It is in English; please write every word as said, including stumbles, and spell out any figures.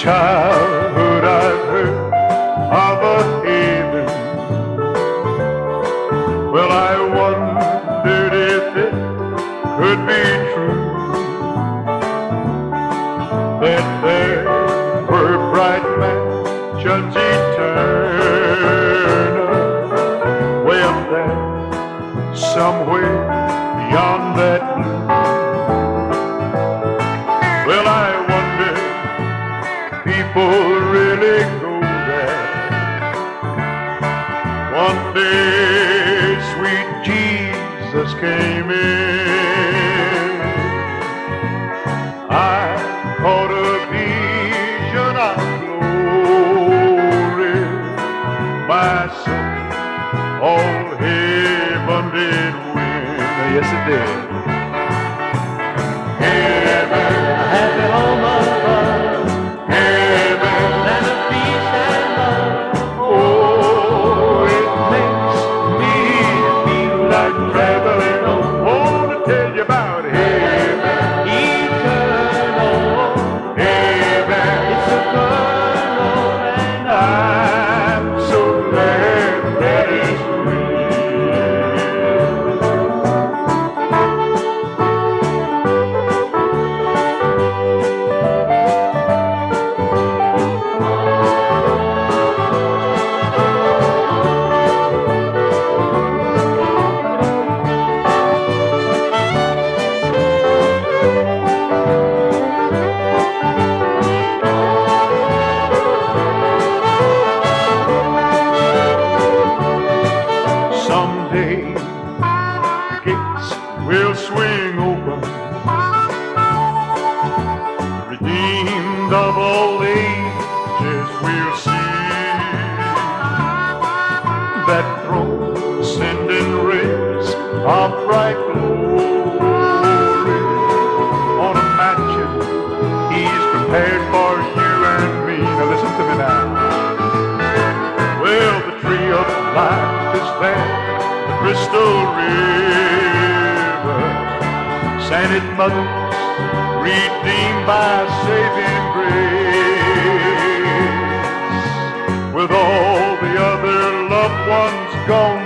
childhood I've heard of a haven. Well, I wondered if it could be true that there were bright mansions eternal. Well, there, somewhere beyond that blue. Well, I wonder people really go there. One day sweet Jesus came in. I caught a vision of glory. My soul, all heaven did win. Yes, it did. Heaven, a happy home above. Heaven, and a peace and love. Oh, it makes me feel like traveling home. Want to tell you about heaven, eternal. Heaven, it's a kernel, and I'm so glad that it's real. Someday gates will swing open, redeemed of all ages will see that throne sending rays of bright glory on a mansion He's prepared for you and me. Now listen to me now. Well, the tree of life is there, the crystal river, sainted mothers redeemed by saving grace, with all the other loved ones gone